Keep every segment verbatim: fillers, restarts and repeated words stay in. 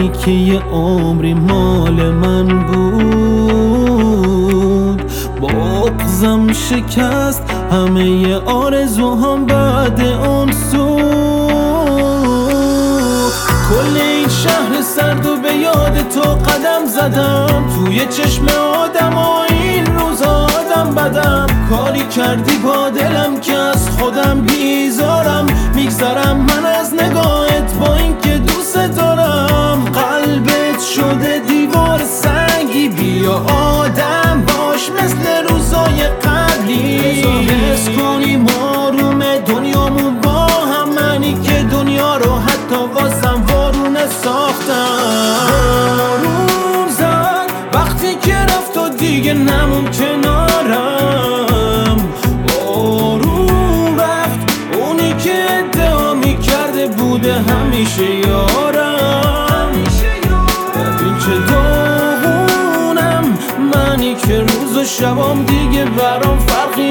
منی که یه عمری مال من بود. بغضم شکست همه آرزوهام بعد اون سو. کل این شهر سرد و به یاد تو قدم زدم، توی چشم آدم و این روزا آدم بدم. کاری کردی با دلم که از خودم بیزارم، میگذرم من از نگاهت با این که دوست دارم. قلبت شده دیوار سنگی، بیا آدم باش مثل روزای قبلی. حس کنیم آروم دنیامون با هم، منی که دنیا رو حتی واسم وارونه ساختم. آروم زد وقتی که رفت و دیگه نمون کنارم. آروم رفت اونی که ادعا میکرده بوده همیشه یارم. ببین چه داغونم منی که روز و شبام دیگه برام فرقی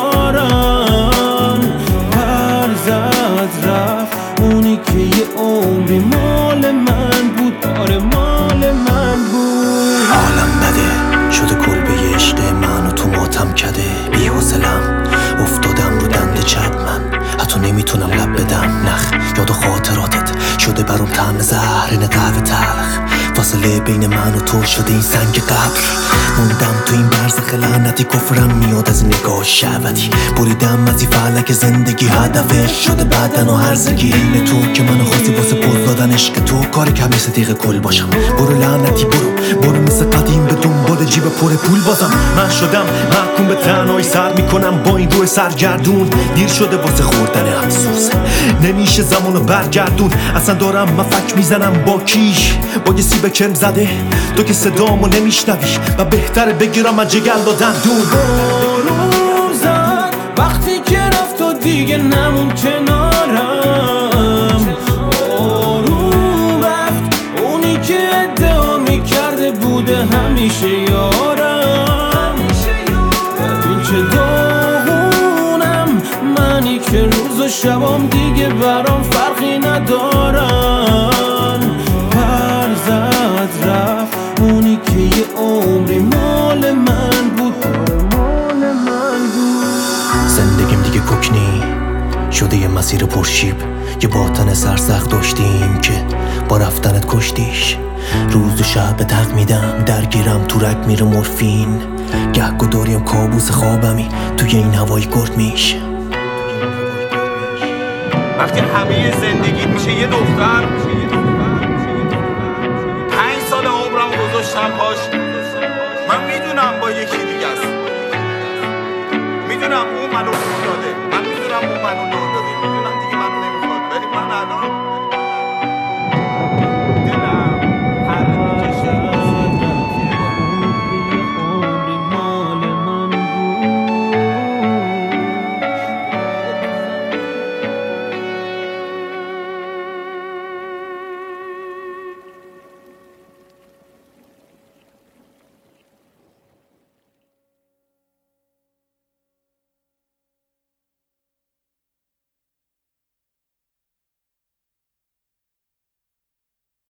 ندارن. پر زد رفت اونی که یه عمری مال من بود، آره مال من بود. حالم بده شده کلبه عشق من و تو ماتم کده. بی حوصلم افتادم رو دنده چپ، من حتی نمیتونم لب بدم. نخ یاد و خاطراتت شده برام طعم زهر قهوه تلخ. فاصله بین من و تو شده این سنگ قبر. موندم تو این برزخ لعنتی، کفرم میاد از نگاه شهوتی. بریدم از این فلک زندگی، هدفش شده بدن و هرزگی. این تو که منو خواستی واسه پوز دادن عشق تو، کاری کمی صدیق کل باشم. برو لعنتی برو برو مثل قدیم به دنبال جیب پر پول بازم. من شدم محکوم به تنهایی، سر میکنم با این روح سرگردون. دیر شده واسه خوردن افسوس، نمیشه زمانو برگردون. اصلا دارم مفک میزنم با کیش، با یه سیب کرم زده تو که صدامو نمیشنوی و بهتره بگیرم از جگر دادن دور. آروم زد وقتی که رفت و دیگه نمون کنارم. آروم رفت اونی که ادعا میکرده بوده همیشه یارم. ببین چه داغونم منی که روز و شبام دیگه برام فرقی ندارن. پر زد رفت اونی که یه عمری مال من بود، مال من بود. زندگیم دیگه کوکنی شده یه مسیر پرشیب، یه باطن سرسخت داشتیم که با رفتنت کشتیش. روز و شب به تق میدم، درگیرم تو رگ میره مورفین. گهگو داریم کابوس خوابمی توی این هوای گرد میشه. وقتی همه زندگی میشه یه دختر